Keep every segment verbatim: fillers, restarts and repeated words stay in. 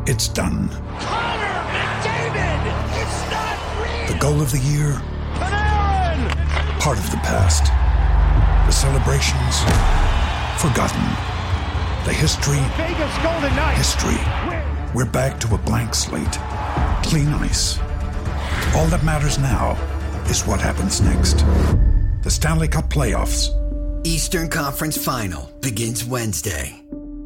It's done. Connor McDavid! It's not real! The goal of the year? Panarin! Part of the past. The celebrations? Forgotten. The history? Vegas Golden Knights! History. We're back to a blank slate. Clean ice. All that matters now is what happens next. The Stanley Cup Playoffs. Eastern Conference Final begins Wednesday.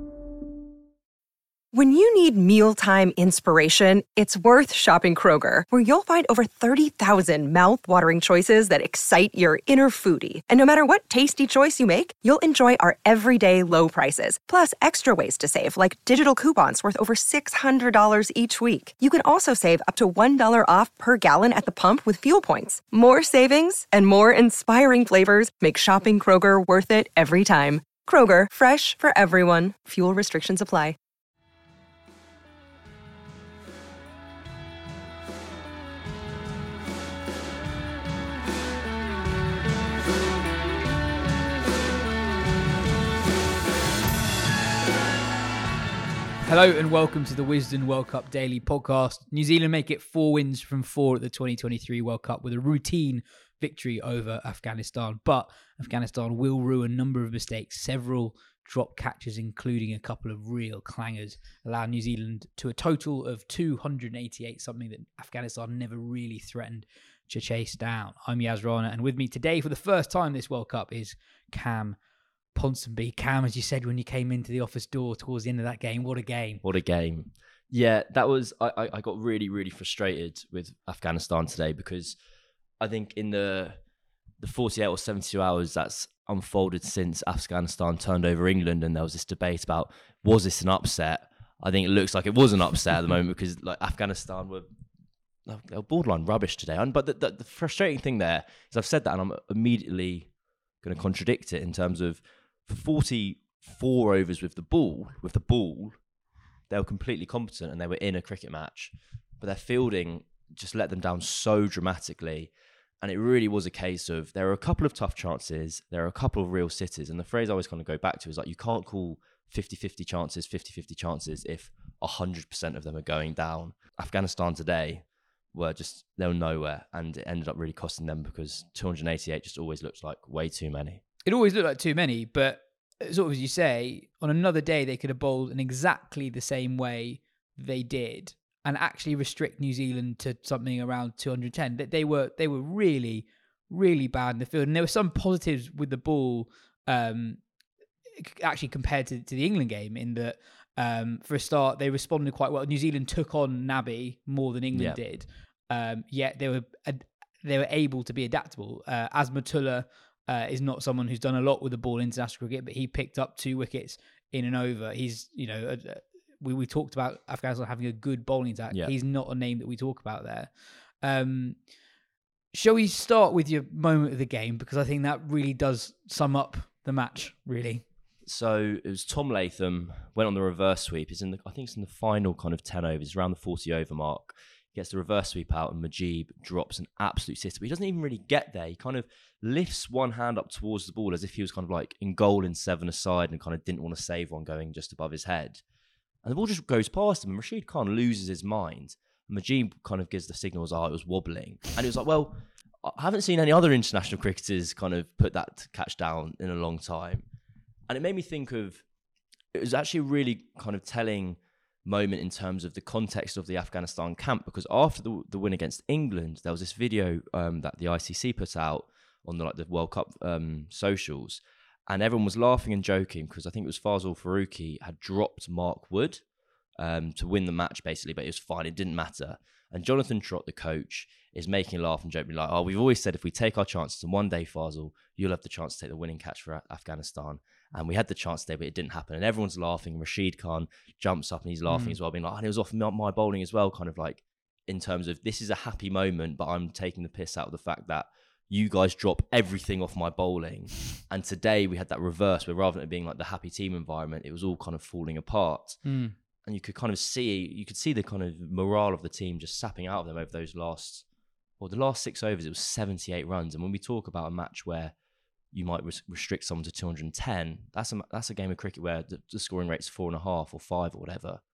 When you need mealtime inspiration, it's worth shopping Kroger, where you'll find over thirty thousand mouth-watering choices that excite your inner foodie. And no matter what tasty choice you make, you'll enjoy our everyday low prices, plus extra ways to save, like digital coupons worth over six hundred dollars each week. You can also save up to one dollar off per gallon at the pump with fuel points. More savings and more inspiring flavors make shopping Kroger worth it every time. Kroger, fresh for everyone. Fuel restrictions apply. Hello and welcome to the Wisden World Cup Daily Podcast. New Zealand make it four wins from four at the twenty twenty-three World Cup with a routine victory over Afghanistan. But Afghanistan will rue a number of mistakes, several drop catches, including a couple of real clangers, allow New Zealand to a total of two hundred eighty-eight, something that Afghanistan never really threatened to chase down. I'm Yas Rana, and with me today for the first time this World Cup is Cam Ponsonby. Cam, as you said when you came into the office door towards the end of that game, what a game. What a game. Yeah, that was, I, I got really, really frustrated with Afghanistan today because I think in the the forty-eight or seventy-two hours that's unfolded since Afghanistan turned over England and there was this debate about, was this an upset? I think it looks like it was an upset at the moment because like Afghanistan were, they were borderline rubbish today. And, but the, the, the frustrating thing there is I've said that and I'm immediately going to contradict it in terms of for forty-four overs with the ball, with the ball, they were completely competent and they were in a cricket match. But their fielding just let them down so dramatically. And it really was a case of there are a couple of tough chances, there are a couple of real sitters. And the phrase I always kind of go back to is like, you can't call fifty-fifty chances, fifty-fifty chances if one hundred percent of them are going down. Afghanistan today were just, they were nowhere. And it ended up really costing them because two hundred eighty-eight just always looks like way too many. It always looked like too many, but sort of as you say, on another day they could have bowled in exactly the same way they did and actually restrict New Zealand to something around two hundred ten. That they were they were really, really bad in the field. And there were some positives with the ball um, actually compared to, to the England game in that um, for a start, they responded quite well. New Zealand took on Nabi more than England yeah. did, um, yet they were they were able to be adaptable. Uh, Asmatullah Uh, is not someone who's done a lot with the ball in international cricket, but he picked up two wickets in an over. He's, you know, uh, we we talked about Afghanistan having a good bowling attack. Yeah. He's not a name that we talk about there. Um, shall we start with your moment of the game? Because I think that really does sum up the match, really. So it was Tom Latham, went on the reverse sweep. It's in the, I think it's in the final kind of ten overs, around the forty over mark. Gets the reverse sweep out and Mujeeb drops an absolute sitter. But he doesn't even really get there. He kind of lifts one hand up towards the ball as if he was kind of like in goal in seven aside and kind of didn't want to save one going just above his head. And the ball just goes past him and Rashid Khan loses his mind. And Mujeeb kind of gives the signals, oh, it was wobbling. And it was like, well, I haven't seen any other international cricketers kind of put that catch down in a long time. And it made me think of, it was actually a really kind of telling moment in terms of the context of the Afghanistan camp, because after the, the win against England, there was this video um, that the I C C put out on the, like the World Cup um, socials, and everyone was laughing and joking because I think it was Fazal Farooqi had dropped Mark Wood um, to win the match basically, but it was fine, it didn't matter. And Jonathan Trott, the coach, is making a laugh and joking like, oh, we've always said if we take our chances, and one day, Fazal, you'll have the chance to take the winning catch for Afghanistan. And we had the chance today, but it didn't happen. And everyone's laughing. Rashid Khan jumps up and he's laughing mm. as well, being like, and it was off my bowling as well, kind of like in terms of this is a happy moment, but I'm taking the piss out of the fact that you guys drop everything off my bowling. And today we had that reverse where rather than it being like the happy team environment, it was all kind of falling apart. Mm. And you could kind of see, you could see the kind of morale of the team just sapping out of them over those last, well, the last six overs, it was seventy-eight runs. And when we talk about a match where you might res- restrict someone to two hundred ten, that's a, that's a game of cricket where the, the scoring rate's four and a half or five or whatever.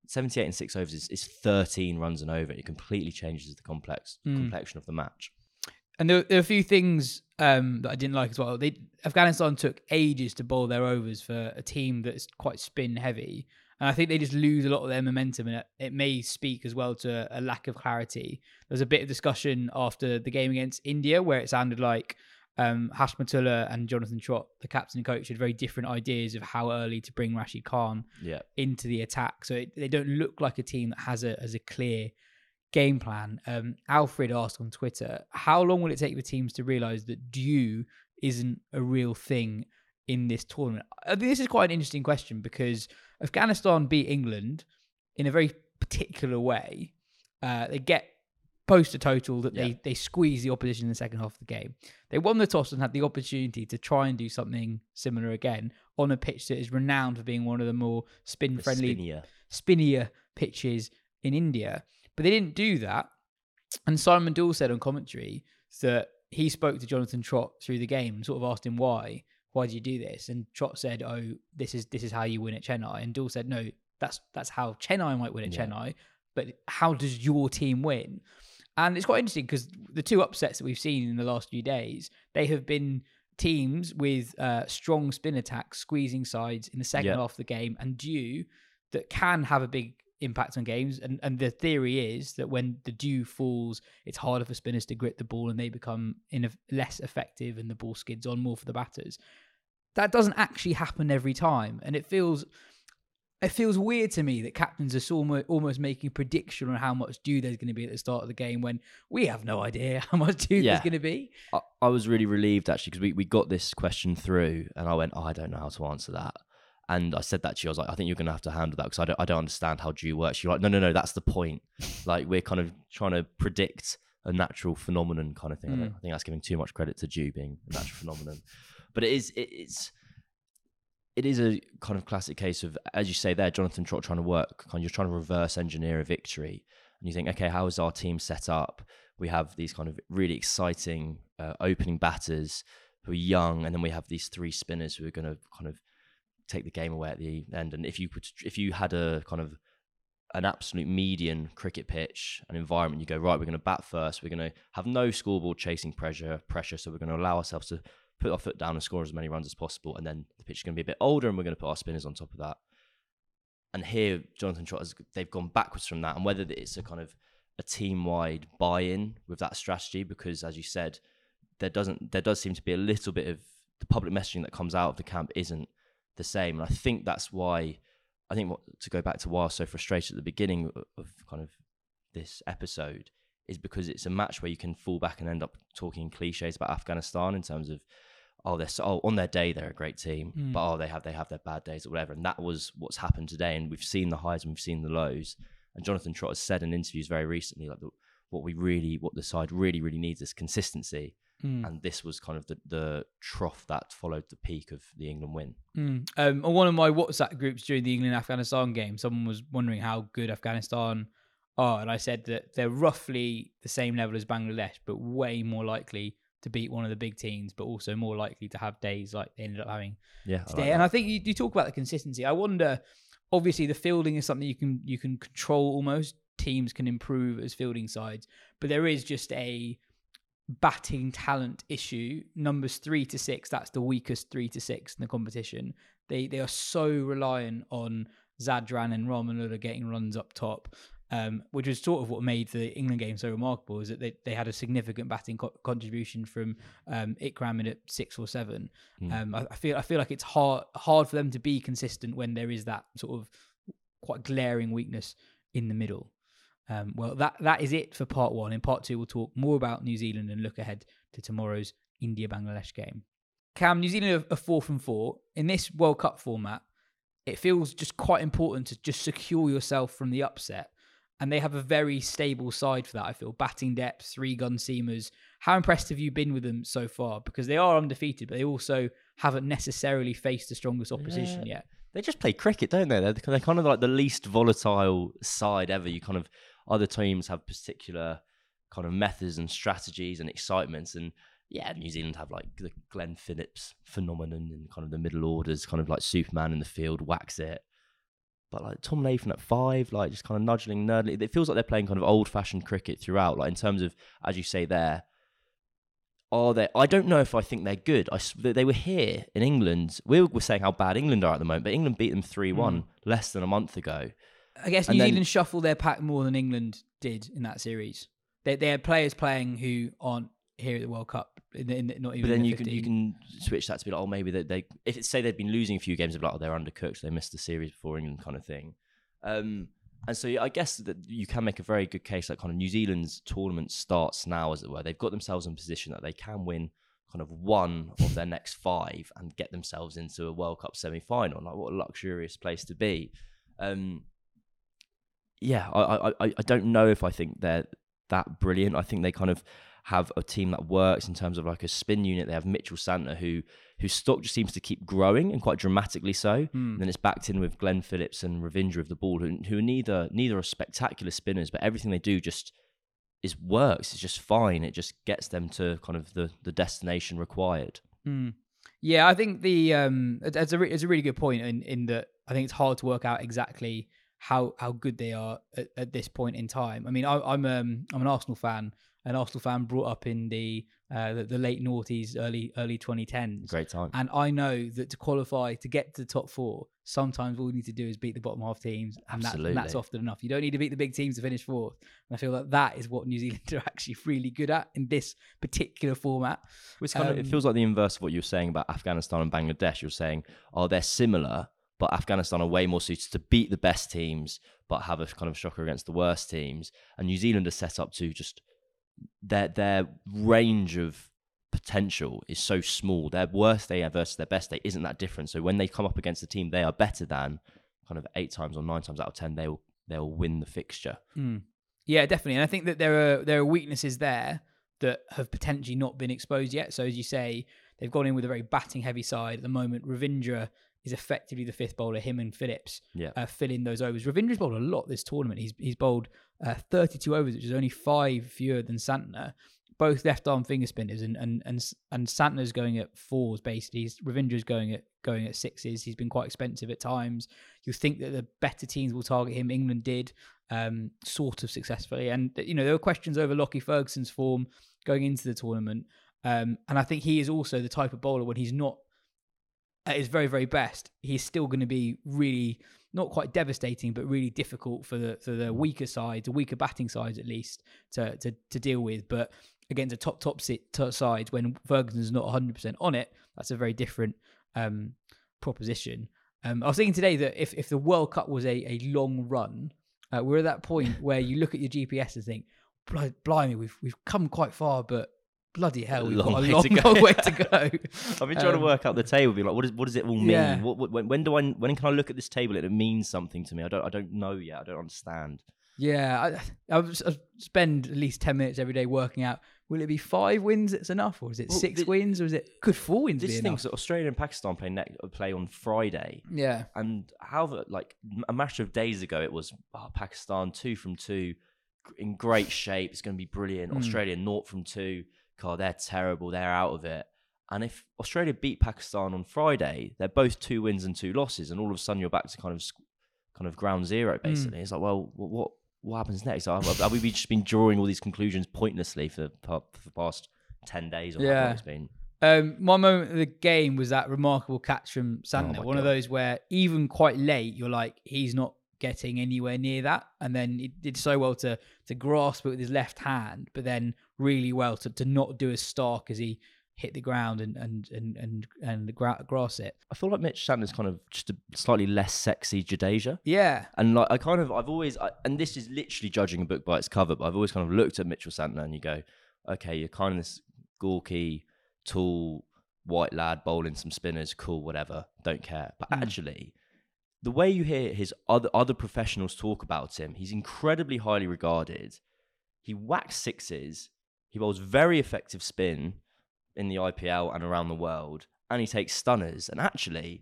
seventy-eight and six overs is, is thirteen runs and over. It completely changes the complex mm. complexion of the match. And there, there are a few things um, that I didn't like as well. They, Afghanistan took ages to bowl their overs for a team that's quite spin heavy. And I think they just lose a lot of their momentum, and it, it may speak as well to a lack of clarity. There's a bit of discussion after the game against India where it sounded like um, Hashmatullah and Jonathan Trott, the captain and coach, had very different ideas of how early to bring Rashid Khan yeah. into the attack. So it, they don't look like a team that has a, has a clear game plan. Um, Alfred asked on Twitter, how long will it take the teams to realise that dew isn't a real thing in this tournament? I think this is quite an interesting question because Afghanistan beat England in a very particular way. Uh, they get post a total that yeah. they, they squeeze the opposition in the second half of the game. They won the toss and had the opportunity to try and do something similar again on a pitch that is renowned for being one of the more spin-friendly, spinnier. spinnier pitches in India. But they didn't do that. And Simon Doull said on commentary that he spoke to Jonathan Trott through the game and sort of asked him why. Why did you do this? And Trott said, oh, this is this is how you win at Chennai. And Doull said, no, that's that's how Chennai might win at yeah. Chennai. But how does your team win? And it's quite interesting because the two upsets that we've seen in the last few days, they have been teams with uh, strong spin attacks, squeezing sides in the second yeah. half of the game, and dew that can have a big impact on games. And, and the theory is that when the dew falls, it's harder for spinners to grit the ball and they become in less effective and the ball skids on more for the batters. That doesn't actually happen every time. And it feels it feels weird to me that captains are almost, almost making a prediction on how much dew there's going to be at the start of the game when we have no idea how much dew yeah. there's going to be. I, I was really relieved actually because we, we got this question through and I went, oh, I don't know how to answer that. And I said that to you. I was like, I think you're going to have to handle that because I don't, I don't understand how dew works. You're like, no, no, no, that's the point. Like, we're kind of trying to predict a natural phenomenon kind of thing. Mm. I, don't, I think that's giving too much credit to dew being a natural phenomenon. But it is, it, it's, it is a kind of classic case of, as you say there, Jonathan Trott trying to work, kind of, you're trying to reverse engineer a victory. And you think, okay, how is our team set up? We have these kind of really exciting uh, opening batters who are young, and then we have these three spinners who are going to kind of take the game away at the end. And if you could, if you had a kind of an absolute median cricket pitch, an environment, you go, right, we're going to bat first. We're going to have no scoreboard chasing pressure, pressure. So we're going to allow ourselves to put our foot down and score as many runs as possible. And then the pitch is going to be a bit older and we're going to put our spinners on top of that. And here, Jonathan Trott, has, they've gone backwards from that. And whether it's a kind of a team-wide buy-in with that strategy, because as you said, there doesn't, there does seem to be a little bit of the public messaging that comes out of the camp isn't the same. And I think that's why, I think what, to go back to why I was so frustrated at the beginning of, of kind of this episode is because it's a match where you can fall back and end up talking cliches about Afghanistan in terms of, oh, they're so, oh, on their day they're a great team, mm. but oh, they have they have their bad days or whatever. And that was what's happened today. And we've seen the highs and we've seen the lows. And Jonathan Trott has said in interviews very recently, like the, what we really, what the side really, really needs is consistency. Mm. And this was kind of the, the trough that followed the peak of the England win. Mm. Um, on one of my WhatsApp groups during the England-Afghanistan game, someone was wondering how good Afghanistan are. And I said that they're roughly the same level as Bangladesh, but way more likely to beat one of the big teams, but also more likely to have days like they ended up having yeah, today. I like and I think you, you talk about the consistency. I wonder, obviously the fielding is something you can you can control almost. Teams can improve as fielding sides, but there is just a batting talent issue. Numbers three to six, that's the weakest three to six in the competition. They they are so reliant on Zadran and Ramanullah getting runs up top, um, which was sort of what made the England game so remarkable, is that they, they had a significant batting co- contribution from um, Ikram in at six or seven. Mm. Um, I, I feel I feel like it's hard hard for them to be consistent when there is that sort of quite glaring weakness in the middle. Um, well, that that is it for part one. In part two, we'll talk more about New Zealand and look ahead to tomorrow's India-Bangladesh game. Cam, New Zealand are, are four from four. In this World Cup format, it feels just quite important to just secure yourself from the upset. And they have a very stable side for that, I feel. Batting depth, three gun seamers. How impressed have you been with them so far? Because they are undefeated, but they also haven't necessarily faced the strongest opposition yeah. yet. They just play cricket, don't they? They're, they're kind of like the least volatile side ever. You kind of, other teams have particular kind of methods and strategies and excitements. And yeah, New Zealand have like the Glenn Phillips phenomenon in kind of the middle orders, kind of like Superman in the field, whacks it. but like Tom Latham at five, like just kind of nudging, nerdly. It feels like they're playing kind of old-fashioned cricket throughout. Like in terms of, as you say, there are they? I don't know if I think they're good. I they were here in England. We were saying how bad England are at the moment, but England beat them three one mm. less than a month ago. I guess and New then, Zealand shuffled their pack more than England did in that series. They they had players playing who aren't here at the World Cup. In the, in the, not even. But then in the you can you can switch that to be like, oh, maybe they, they if it's say they'd been losing a few games, they'd be like, oh, they're undercooked, they missed the series before England, kind of thing. Um, and so yeah, I guess that you can make a very good case that kind of New Zealand's tournament starts now, as it were. They've got themselves in a position that they can win kind of one of their next five and get themselves into a World Cup semi-final. Like, what a luxurious place to be. Um, yeah, I, I I don't know if I think they're that brilliant. I think they kind of have a team that works in terms of like a spin unit. They have Mitchell Santner, who whose stock just seems to keep growing, and quite dramatically so. Mm. And then it's backed in with Glenn Phillips and Ravindra of the ball, who, who are neither neither are spectacular spinners, but everything they do just is works. It's just fine. It just gets them to kind of the, the destination required. Mm. Yeah, I think the um, it's a re- it's a really good point in in that I think it's hard to work out exactly how how good they are at, at this point in time. I mean, I, I'm um I'm an Arsenal fan. An Arsenal fan brought up in the, uh, the the late noughties, early early twenty tens. Great time. And I know that to qualify, to get to the top four, sometimes all you need to do is beat the bottom half teams. And, that, and that's often enough. You don't need to beat the big teams to finish fourth. And I feel like that is what New Zealand are actually really good at in this particular format. Which kind um, of, it feels like the inverse of what you were saying about Afghanistan and Bangladesh. You're saying, oh, they're similar, but Afghanistan are way more suited to beat the best teams, but have a kind of shocker against the worst teams. And New Zealand are set up to just... Their their range of potential is so small. Their worst day versus their best day isn't that different. So when they come up against a team they are better than, kind of eight times or nine times out of ten, they will they will win the fixture. Mm. Yeah, definitely. And I think that there are there are weaknesses there that have potentially not been exposed yet. So as you say, they've gone in with a very batting heavy side at the moment. Ravindra is effectively the fifth bowler. Him and Phillips yeah. uh, fill in those overs. Ravindra's bowled a lot this tournament. He's he's bowled uh, thirty-two overs, which is only five fewer than Santner. Both left arm finger spinners, and and and and Santner's going at fours basically. He's, Ravindra's going at going at sixes. He's been quite expensive at times. You think that the better teams will target him. England did, um, sort of successfully, and you know there were questions over Lockie Ferguson's form going into the tournament, um, and I think he is also the type of bowler when he's not at his very, very best, he's still going to be really, not quite devastating, but really difficult for the for the weaker sides, the weaker batting sides at least, to to, to deal with. But against a top, top, sit, top sides, when Ferguson's not one hundred percent on it, that's a very different um, proposition. Um, I was thinking today that if, if the World Cup was a, a long run, uh, we're at that point where you look at your G P S and think, blimey, we've we've come quite far, but bloody hell, we've long got a way long, to go. long way to go. I've been trying um, to work out the table, being like, what, is, what does it all mean? Yeah. What, what, when, when do I? When can I look at this table and it means something to me? I don't. I don't know yet. I don't understand. Yeah, I, I, I spend at least ten minutes every day working out. Will it be five wins that's enough, or is it well, six the, wins, or is it could four wins this be thing, enough? So Australia and Pakistan play ne- play on Friday. Yeah, and how the, like a matter of days ago, it was oh, Pakistan two from two, in great shape. It's going to be brilliant. Mm. Australia naught from two. God, they're terrible. They're out of it. And if Australia beat Pakistan on Friday, they're both two wins and two losses, and all of a sudden you're back to kind of kind of ground zero. Basically, mm. It's like, well, what what happens next? Are, are we just been drawing all these conclusions pointlessly for, for the past ten days or yeah. how long it's been? Um, my moment of the game was that remarkable catch from Santner. Oh One God. of those where even quite late, you're like, he's not getting anywhere near that, and then he did so well to to grasp it with his left hand, but then really well to, to not do as stark as he hit the ground and and and and, and gra- grass it. I feel like Mitch Santner's kind of just a slightly less sexy Jadeja. Yeah, and like I kind of I've always I, and this is literally judging a book by its cover, but I've always kind of looked at Mitchell Santner and you go, okay, you're kind of this gawky, tall white lad bowling some spinners, cool, whatever, don't care. But mm. actually, the way you hear his other other professionals talk about him, he's incredibly highly regarded. He whacks sixes. He bowls very effective spin in the I P L and around the world, and he takes stunners. And actually,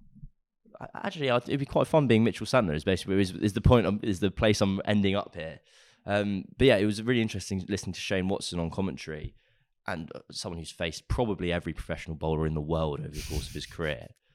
actually, it'd be quite fun being Mitchell Santner. Is basically is, is the point. I'm, is the place I'm ending up here. Um, but yeah, it was really interesting listening to Shane Watson on commentary, and someone who's faced probably every professional bowler in the world over the course of his career.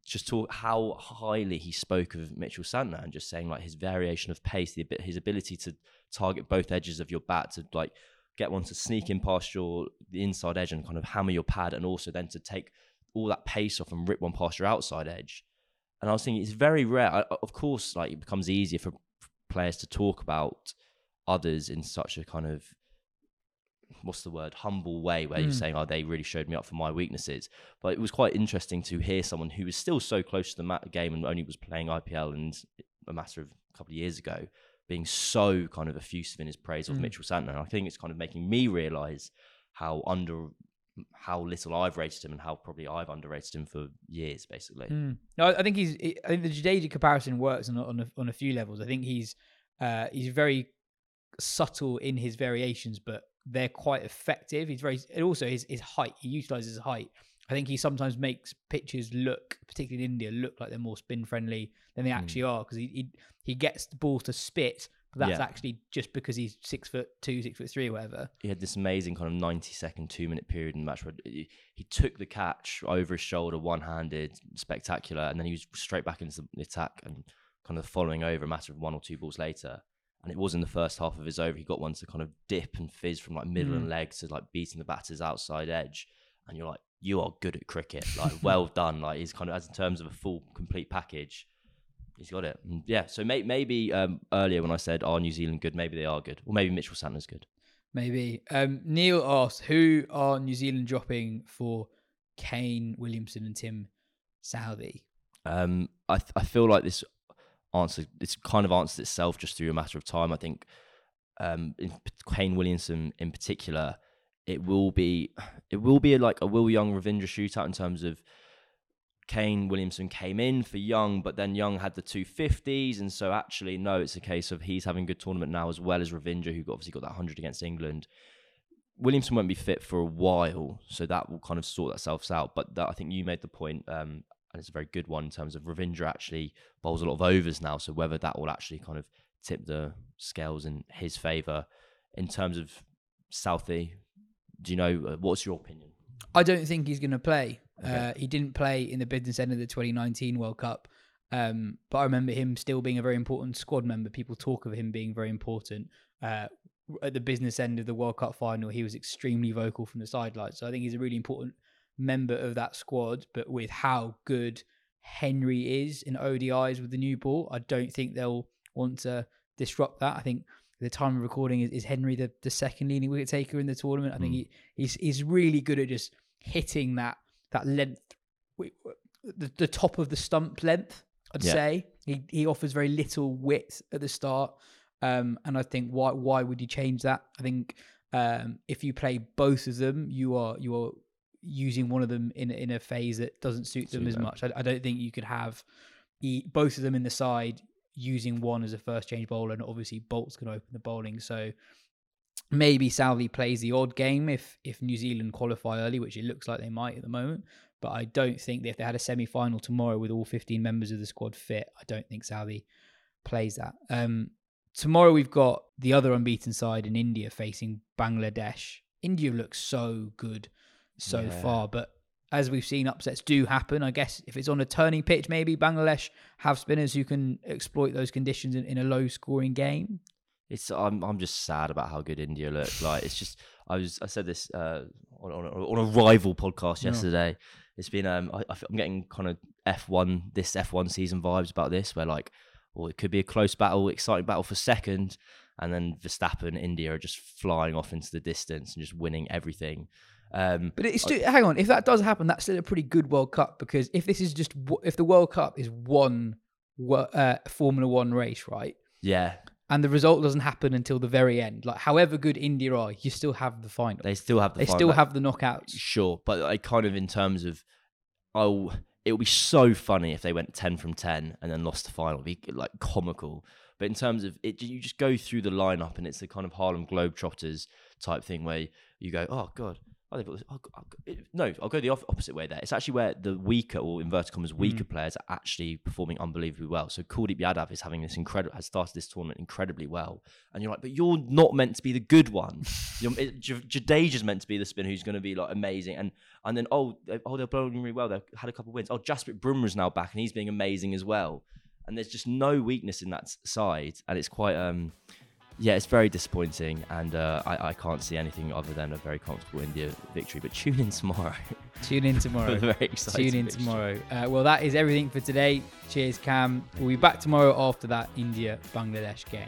just talk how highly he spoke of Mitchell Santner and just saying like his variation of pace, the his ability to target both edges of your bat, to like get one to sneak in past your the inside edge and kind of hammer your pad, and also then to take all that pace off and rip one past your outside edge. And I was thinking, it's very rare. I, of course, like it becomes easier for players to talk about others in such a kind of, what's the word, humble way, where mm. you're saying, oh, they really showed me up for my weaknesses. But it was quite interesting to hear someone who was still so close to the game and only was playing I P L and a matter of a couple of years ago, being so kind of effusive in his praise of mm. Mitchell Santner. And I think it's kind of making me realise how under how little I've rated him and how probably I've underrated him for years, basically. Mm. No, I think he's. I think the Jadeja comparison works on on a, on a few levels. I think he's uh, he's very subtle in his variations, but they're quite effective. He's very, and also his his height. He utilises height. I think he sometimes makes pitches look, particularly in India, look like they're more spin friendly than they actually mm. are, because he, he he gets the ball to spit. But that's yeah. actually just because he's six foot two, six foot three, or whatever. He had this amazing kind of ninety second, two minute period in the match where he, he took the catch over his shoulder, one handed, spectacular, and then he was straight back into the attack and kind of following over a matter of one or two balls later. And it was in the first half of his over, he got one to kind of dip and fizz from like middle mm. and leg to like beating the batter's outside edge. And you're like, you are good at cricket. Like, well done. Like, he's kind of, as in terms of a full, complete package, he's got it. And yeah, so may, maybe um, earlier when I said, are New Zealand good? Maybe they are good. Or maybe Mitchell Santner's good. Maybe. Um, Neil asked, who are New Zealand dropping for Kane, Williamson and Tim Southee? Um, I th- I feel like this answer, it's kind of answered itself just through a matter of time. I think um, in Kane Williamson in particular, it will be it will be a, like a Will Young Ravindra shootout in terms of Kane Williamson came in for Young, but then Young had the two fifties, and so actually no, it's a case of he's having a good tournament now as well as Ravindra, who obviously got that one hundred against England. Williamson won't be fit for a while, so that will kind of sort itself out. But that, I think you made the point, um, and it's a very good one in terms of Ravindra actually bowls a lot of overs now, so whether that will actually kind of tip the scales in his favour. In terms of Southee, do you know, uh, what's your opinion? I don't think he's going to play. Okay. Uh, he didn't play in the business end of the twenty nineteen World Cup, um, but I remember him still being a very important squad member. People talk of him being very important. Uh, at the business end of the World Cup final, he was extremely vocal from the sidelines. So I think he's a really important member of that squad. But with how good Henry is in O D Is with the new ball, I don't think they'll want to disrupt that. I think the time of recording is, is Henry the, the second leading wicket taker in the tournament. I think mm. he, he's he's really good at just hitting that that length, the, the top of the stump length, I'd yeah. say. He he offers very little width at the start. Um, and I think why why would you change that? I think um, if you play both of them, you are you are using one of them in in a phase that doesn't suit them as much. I, I don't think you could have the, both of them in the side using one as a first change bowler, and obviously Bolt's going to open the bowling. So maybe Southee plays the odd game if if New Zealand qualify early, which it looks like they might at the moment. But I don't think that if they had a semi-final tomorrow with all fifteen members of the squad fit, I don't think Southee plays that. Um, tomorrow we've got the other unbeaten side in India facing Bangladesh. India looks so good so yeah. far, but as we've seen, upsets do happen. I guess if it's on a turning pitch, maybe Bangladesh have spinners who can exploit those conditions in, in a low-scoring game. It's I'm I'm just sad about how good India look. Like it's just I was I said this uh, on on a, on a rival podcast yesterday. No. It's been um I, I'm getting kind of F one this F one season vibes about this, where like, well, it could be a close battle, exciting battle for second, and then Verstappen and India are just flying off into the distance and just winning everything. Um, but it's still, I, hang on, if that does happen, that's still a pretty good World Cup, because if this is just if the World Cup is one uh, Formula One race, right? Yeah. And the result doesn't happen until the very end. Like, however good India are, you still have the final. They still have the they final. They still have the knockouts. Sure, but like kind of in terms of, oh, it would be so funny if they went ten from ten and then lost the final. It'd be like comical. But in terms of it, you just go through the lineup and it's the kind of Harlem Globetrotters type thing where you go, oh God, Oh, they've got this, oh, oh, it, no, I'll go the off- opposite way there. It's actually where the weaker, or inverted commas, weaker mm. players are actually performing unbelievably well. So Kuldeep Yadav is having this incredible, has started this tournament incredibly well. And you're like, but you're not meant to be the good one. You're, it, J- Jadeja's meant to be the spinner who's going to be like amazing. And and then, oh, they, oh, they're blowing really well. They've had a couple of wins. Oh, Jasprit Bumrah's now back and he's being amazing as well. And there's just no weakness in that side. And it's quite... um. Yeah, it's very disappointing, and uh, I, I can't see anything other than a very comfortable India victory. But tune in tomorrow. Tune in tomorrow. Very exciting Tune in fixture. tomorrow. Uh, well, that is everything for today. Cheers, Cam. We'll be back tomorrow after that India-Bangladesh game.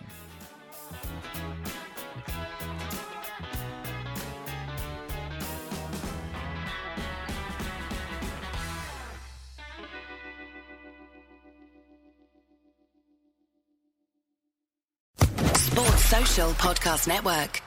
Sports Social Podcast Network.